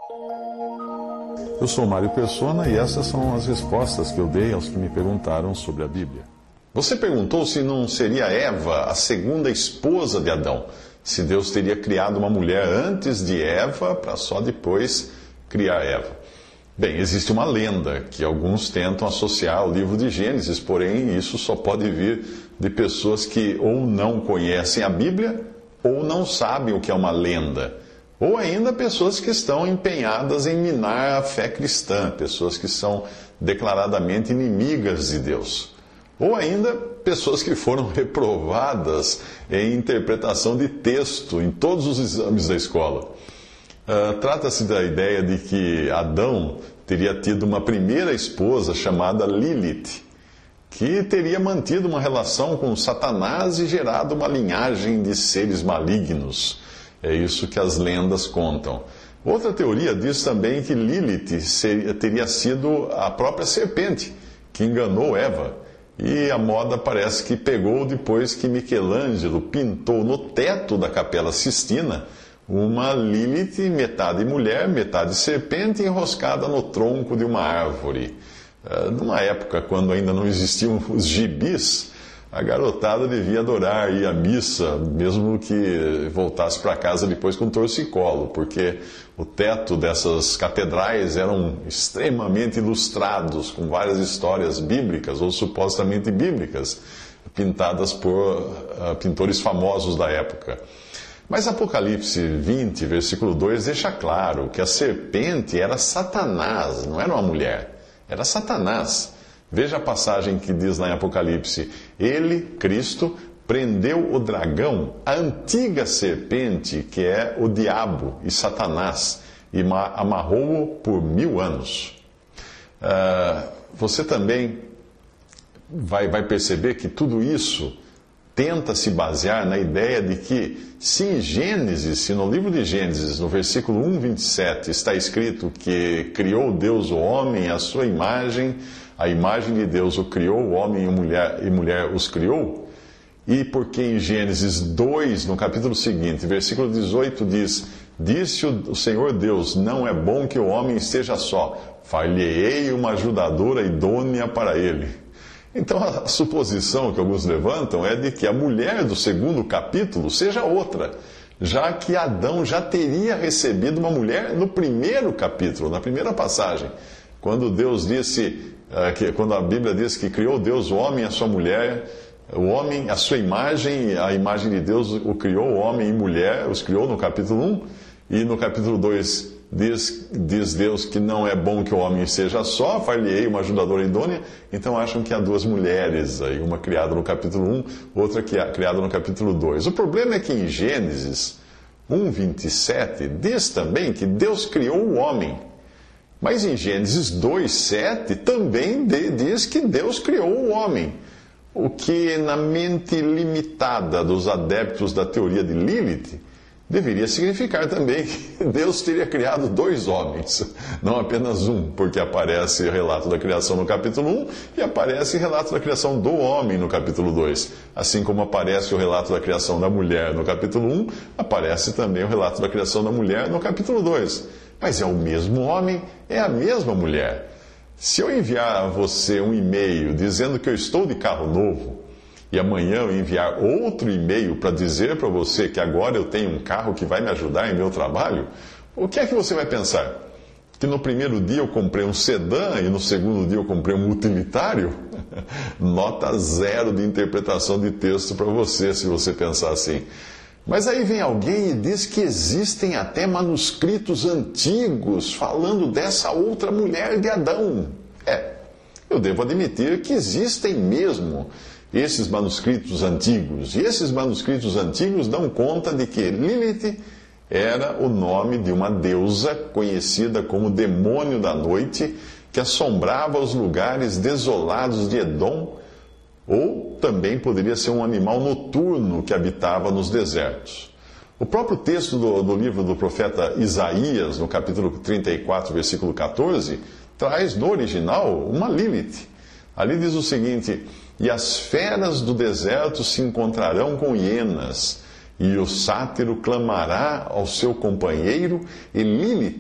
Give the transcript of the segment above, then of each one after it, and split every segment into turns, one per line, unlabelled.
Eu sou Mário Persona e essas são as respostas que eu dei aos que me perguntaram sobre a Bíblia.
Você perguntou se não seria Eva a segunda esposa de Adão, se Deus teria criado uma mulher antes de Eva para só depois criar Eva. Bem, existe uma lenda que alguns tentam associar ao livro de Gênesis, porém isso só pode vir de pessoas que ou não conhecem a Bíblia ou não sabem o que é uma lenda. Ou ainda pessoas que estão empenhadas em minar a fé cristã, pessoas que são declaradamente inimigas de Deus. Ou ainda pessoas que foram reprovadas em interpretação de texto em todos os exames da escola. Trata-se da ideia de que Adão teria tido uma primeira esposa chamada Lilith, que teria mantido uma relação com Satanás e gerado uma linhagem de seres malignos. É isso que as lendas contam. Outra teoria diz também que Lilith teria sido a própria serpente que enganou Eva. E a moda parece que pegou depois que Michelangelo pintou no teto da Capela Sistina uma Lilith, metade mulher, metade serpente, enroscada no tronco de uma árvore. Numa época quando ainda não existiam os gibis, a garotada devia adorar ir à missa, mesmo que voltasse para casa depois com torcicolo, porque o teto dessas catedrais eram extremamente ilustrados, com várias histórias bíblicas ou supostamente bíblicas, pintadas por pintores famosos da época. Mas Apocalipse 20, versículo 2, deixa claro que a serpente era Satanás, não era uma mulher, era Satanás. Veja a passagem que diz lá em Apocalipse: Ele, Cristo, prendeu o dragão, a antiga serpente, que é o diabo e Satanás, e amarrou-o por 1000 anos. Você também vai perceber que tudo isso tenta se basear na ideia de que, se em Gênesis, se no livro de Gênesis, no versículo 1:27, está escrito que criou Deus o homem à sua imagem, a imagem de Deus o criou, o homem e mulher os criou, e porque em Gênesis 2, no capítulo seguinte, versículo 18, diz: Disse o Senhor Deus, não é bom que o homem esteja só, far-lhe-ei uma ajudadora idônea para ele. Então a suposição que alguns levantam é de que a mulher do segundo capítulo seja outra, já que Adão já teria recebido uma mulher no primeiro capítulo, na primeira passagem, quando Deus disse, quando a Bíblia diz que criou Deus o homem e a sua mulher, o homem, a sua imagem, a imagem de Deus o criou, o homem e mulher, os criou no capítulo 1, e no capítulo 2 diz Deus que não é bom que o homem seja só, far-lhe-ei uma ajudadora idônea. Então acham que há duas mulheres aí, uma criada no capítulo 1, outra criada no capítulo 2. O problema é que em Gênesis 1:27 diz também que Deus criou o homem. Mas em Gênesis 2:7 também diz que Deus criou o homem. O que, na mente limitada dos adeptos da teoria de Lilith, deveria significar também que Deus teria criado dois homens, não apenas um, porque aparece o relato da criação no capítulo 1 e aparece o relato da criação do homem no capítulo 2. Assim como aparece o relato da criação da mulher no capítulo 1, aparece também o relato da criação da mulher no capítulo 2. Mas é o mesmo homem, é a mesma mulher. Se eu enviar a você um e-mail dizendo que eu estou de carro novo, e amanhã eu enviar outro e-mail para dizer para você que agora eu tenho um carro que vai me ajudar em meu trabalho, o que é que você vai pensar? Que no primeiro dia eu comprei um sedã e no segundo dia eu comprei um utilitário? Nota 0 de interpretação de texto para você, se você pensar assim. Mas aí vem alguém e diz que existem até manuscritos antigos falando dessa outra mulher de Adão. Eu devo admitir que existem mesmo esses manuscritos antigos. E esses manuscritos antigos dão conta de que Lilith era o nome de uma deusa conhecida como demônio da noite, que assombrava os lugares desolados de Edom, ou também poderia ser um animal noturno que habitava nos desertos. O próprio texto do livro do profeta Isaías, no capítulo 34, versículo 14, traz no original uma Lilith. Ali diz o seguinte: E as feras do deserto se encontrarão com hienas, e o sátiro clamará ao seu companheiro, e Lilith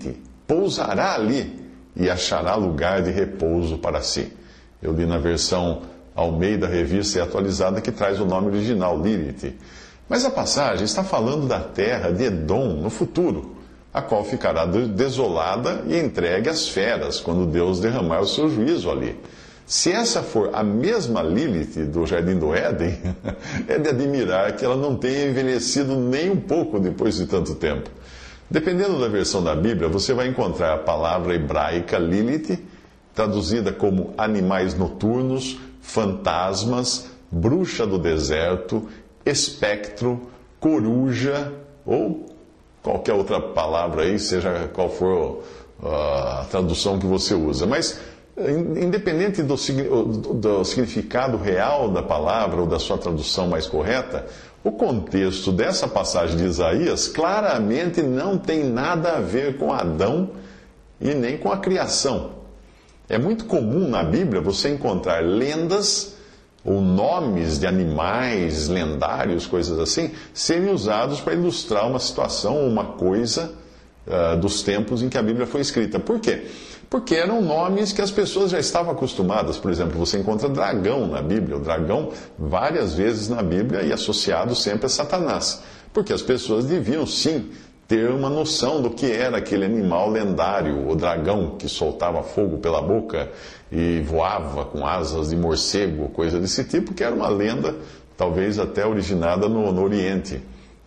pousará ali e achará lugar de repouso para si. Eu li na versão Almeida Revista e Atualizada, que traz o nome original, Lilith. Mas a passagem está falando da terra de Edom no futuro, a qual ficará desolada e entregue às feras, quando Deus derramar o seu juízo ali. Se essa for a mesma Lilith do Jardim do Éden, é de admirar que ela não tenha envelhecido nem um pouco depois de tanto tempo. Dependendo da versão da Bíblia, você vai encontrar a palavra hebraica Lilith, traduzida como animais noturnos, fantasmas, bruxa do deserto, espectro, coruja, ou qualquer outra palavra aí, seja qual for a tradução que você usa. Mas, independente do significado real da palavra ou da sua tradução mais correta, o contexto dessa passagem de Isaías claramente não tem nada a ver com Adão e nem com a criação. É muito comum na Bíblia você encontrar lendas ou nomes de animais lendários, coisas assim, serem usados para ilustrar uma situação ou uma coisa dos tempos em que a Bíblia foi escrita. Por quê? Porque eram nomes que as pessoas já estavam acostumadas. Por exemplo, você encontra dragão na Bíblia. O dragão, várias vezes na Bíblia, e associado sempre a Satanás. Porque as pessoas deviam, sim, ter uma noção do que era aquele animal lendário, o dragão que soltava fogo pela boca e voava com asas de morcego, coisa desse tipo, que era uma lenda, talvez até originada no Oriente,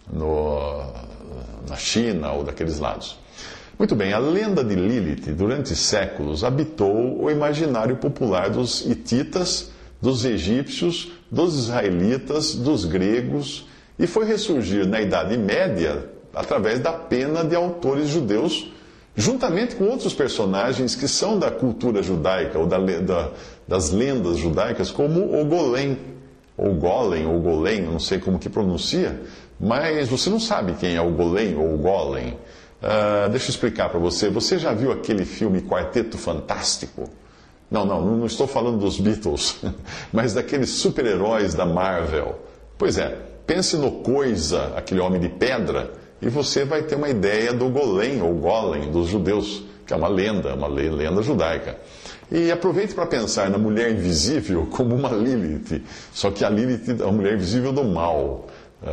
na China ou daqueles lados. Muito bem, a lenda de Lilith, durante séculos, habitou o imaginário popular dos hititas, dos egípcios, dos israelitas, dos gregos, e foi ressurgir na Idade Média através da pena de autores judeus, juntamente com outros personagens que são da cultura judaica, ou das lendas judaicas, como o Golem, ou Golem, eu não sei como que pronuncia, mas você não sabe quem é o Golem ou o Golem. Deixa eu explicar para você. Você já viu aquele filme Quarteto Fantástico? Não estou falando dos Beatles, mas daqueles super-heróis da Marvel. Pois é, pense no Coisa, aquele homem de pedra, e você vai ter uma ideia do Golem ou Golem dos judeus, que é uma lenda judaica. E aproveite para pensar na mulher invisível como uma Lilith, só que a Lilith é a mulher invisível do mal.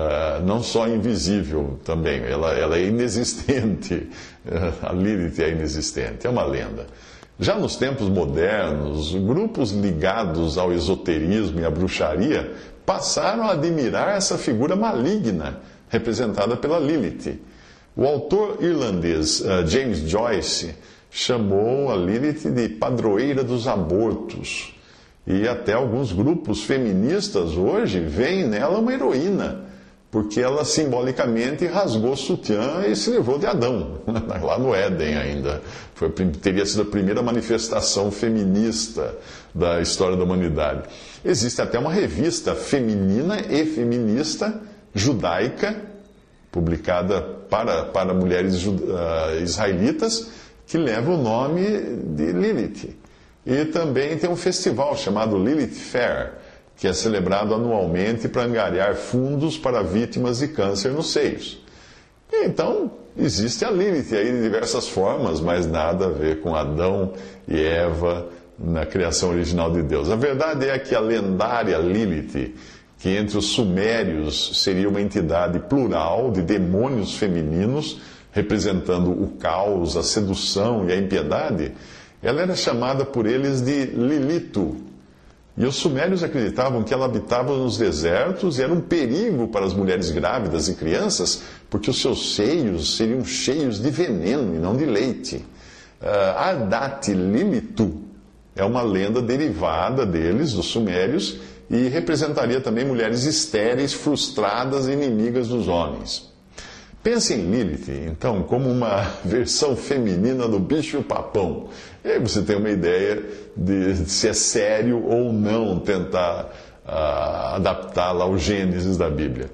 Não só invisível também, ela é inexistente. A Lilith é inexistente, é uma lenda. Já nos tempos modernos, grupos ligados ao esoterismo e à bruxaria passaram a admirar essa figura maligna representada pela Lilith. O autor irlandês James Joyce chamou a Lilith de padroeira dos abortos. E até alguns grupos feministas hoje veem nela uma heroína, porque ela simbolicamente rasgou o sutiã e se livrou de Adão, lá no Éden ainda. Teria sido a primeira manifestação feminista da história da humanidade. Existe até uma revista feminina e feminista judaica, publicada para mulheres israelitas, que leva o nome de Lilith. E também tem um festival chamado Lilith Fair, que é celebrado anualmente para angariar fundos para vítimas de câncer nos seios. E então, existe a Lilith aí de diversas formas, mas nada a ver com Adão e Eva na criação original de Deus. A verdade é que a lendária Lilith, que entre os sumérios seria uma entidade plural de demônios femininos, representando o caos, a sedução e a impiedade, ela era chamada por eles de Lilito. E os sumérios acreditavam que ela habitava nos desertos e era um perigo para as mulheres grávidas e crianças, porque os seus seios seriam cheios de veneno e não de leite. Ardate Lilitu é uma lenda derivada deles, dos sumérios, e representaria também mulheres estéreis, frustradas e inimigas dos homens. Pense em Lilith, então, como uma versão feminina do bicho-papão. E aí você tem uma ideia de se é sério ou não tentar adaptá-la ao Gênesis da Bíblia.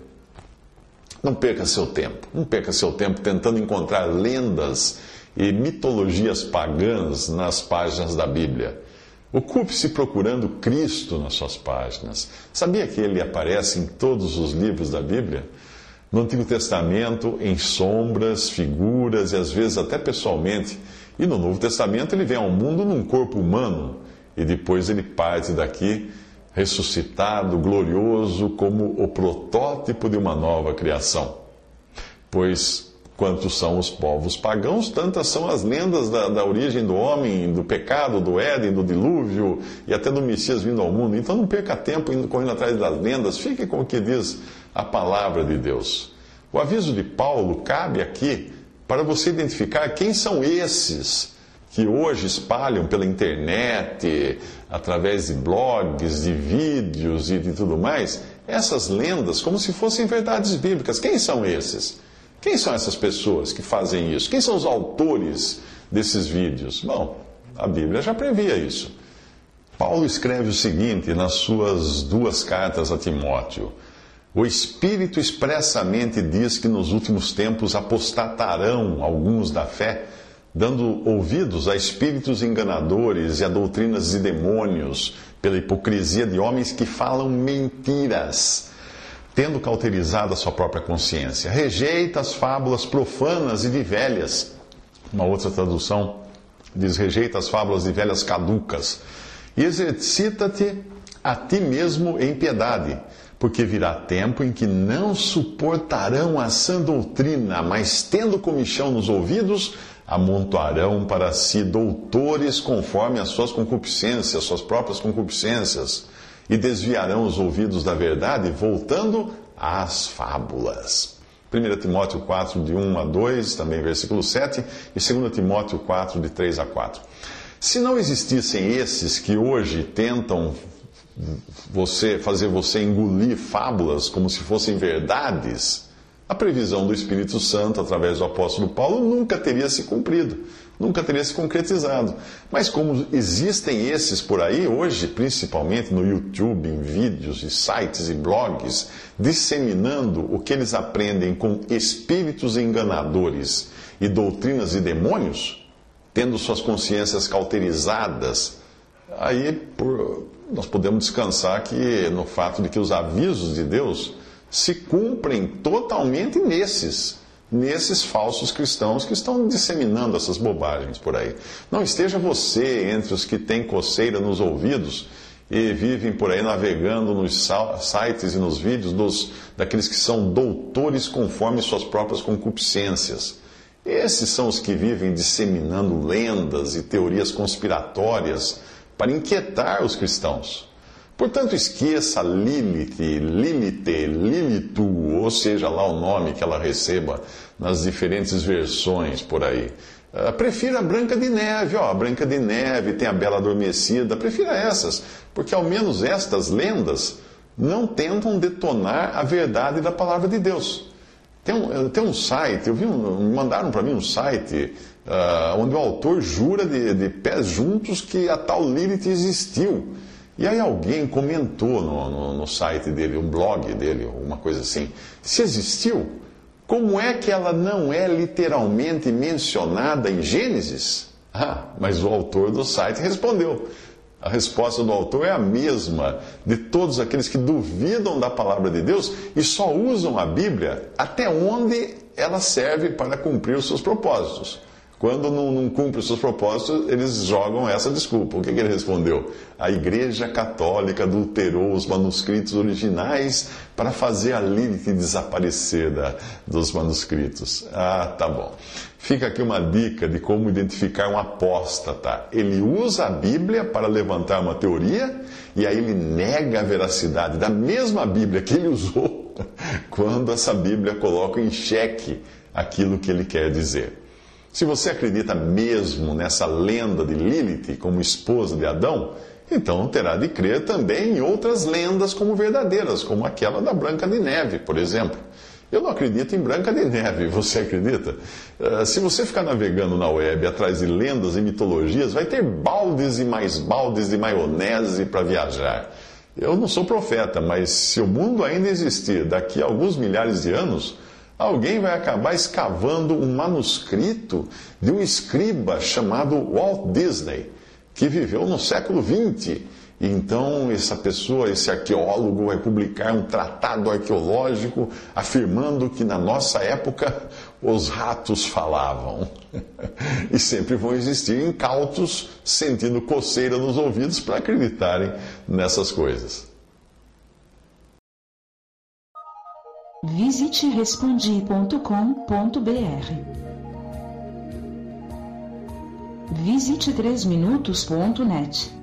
Não perca seu tempo tentando encontrar lendas e mitologias pagãs nas páginas da Bíblia. Ocupe-se procurando Cristo nas suas páginas. Sabia que ele aparece em todos os livros da Bíblia? No Antigo Testamento, em sombras, figuras e às vezes até pessoalmente. E no Novo Testamento ele vem ao mundo num corpo humano e depois ele parte daqui ressuscitado, glorioso, como o protótipo de uma nova criação. Pois quantos são os povos pagãos, tantas são as lendas da origem do homem, do pecado, do Éden, do dilúvio e até do Messias vindo ao mundo. Então não perca tempo correndo atrás das lendas, fique com o que diz a palavra de Deus. O aviso de Paulo cabe aqui para você identificar quem são esses que hoje espalham pela internet, através de blogs, de vídeos e de tudo mais, essas lendas como se fossem verdades bíblicas. Quem são esses? Quem são essas pessoas que fazem isso? Quem são os autores desses vídeos? Bom, a Bíblia já previa isso. Paulo escreve o seguinte nas suas 2 cartas a Timóteo: o Espírito expressamente diz que nos últimos tempos apostatarão alguns da fé, dando ouvidos a espíritos enganadores e a doutrinas de demônios, pela hipocrisia de homens que falam mentiras, tendo cauterizado a sua própria consciência. Rejeita as fábulas profanas e de velhas. Uma outra tradução diz: rejeita as fábulas de velhas caducas. E exercita-te a ti mesmo em piedade, porque virá tempo em que não suportarão a sã doutrina, mas tendo comichão nos ouvidos, amontoarão para si doutores conforme as suas concupiscências, suas próprias concupiscências, e desviarão os ouvidos da verdade, voltando às fábulas. 1 Timóteo 4, de 1 a 2, também versículo 7, e 2 Timóteo 4, de 3 a 4. Se não existissem esses que hoje tentam fazer você engolir fábulas como se fossem verdades, a previsão do Espírito Santo, através do apóstolo Paulo, nunca teria se cumprido, nunca teria se concretizado. Mas como existem esses por aí hoje, principalmente no YouTube, em vídeos e sites e blogs, disseminando o que eles aprendem com espíritos enganadores e doutrinas de demônios, tendo suas consciências cauterizadas, aí nós podemos descansar no fato de que os avisos de Deus se cumprem totalmente nesses falsos cristãos que estão disseminando essas bobagens por aí. Não esteja você entre os que têm coceira nos ouvidos e vivem por aí navegando nos sites e nos vídeos daqueles que são doutores conforme suas próprias concupiscências. Esses são os que vivem disseminando lendas e teorias conspiratórias para inquietar os cristãos. Portanto, esqueça Lilith, Lilito, ou seja lá o nome que ela receba nas diferentes versões por aí. Prefira a Branca de Neve, a Branca de Neve, tem a Bela Adormecida, prefira essas, porque ao menos estas lendas não tentam detonar a verdade da palavra de Deus. Tem um site, mandaram para mim um site onde o autor jura de pés juntos que a tal Lilith existiu. E aí alguém comentou no site dele, um blog dele, uma coisa assim. Se existiu, como é que ela não é literalmente mencionada em Gênesis? Mas o autor do site respondeu. A resposta do autor é a mesma de todos aqueles que duvidam da palavra de Deus e só usam a Bíblia até onde ela serve para cumprir os seus propósitos. Quando não cumpre os seus propósitos, eles jogam essa desculpa. O que ele respondeu? A Igreja Católica adulterou os manuscritos originais para fazer a Lilith desaparecer dos manuscritos. Tá bom. Fica aqui uma dica de como identificar um apóstata. Ele usa a Bíblia para levantar uma teoria e aí ele nega a veracidade da mesma Bíblia que ele usou quando essa Bíblia coloca em xeque aquilo que ele quer dizer. Se você acredita mesmo nessa lenda de Lilith como esposa de Adão, então terá de crer também em outras lendas como verdadeiras, como aquela da Branca de Neve, por exemplo. Eu não acredito em Branca de Neve, você acredita? Se você ficar navegando na web atrás de lendas e mitologias, vai ter baldes e mais baldes de maionese para viajar. Eu não sou profeta, mas se o mundo ainda existir daqui a alguns milhares de anos, alguém vai acabar escavando um manuscrito de um escriba chamado Walt Disney, que viveu no século XX E então essa pessoa, esse arqueólogo, vai publicar um tratado arqueológico afirmando que na nossa época os ratos falavam. E sempre vão existir incautos sentindo coceira nos ouvidos para acreditarem nessas coisas.
Visite respondi.com.br. Visite 3minutos.net.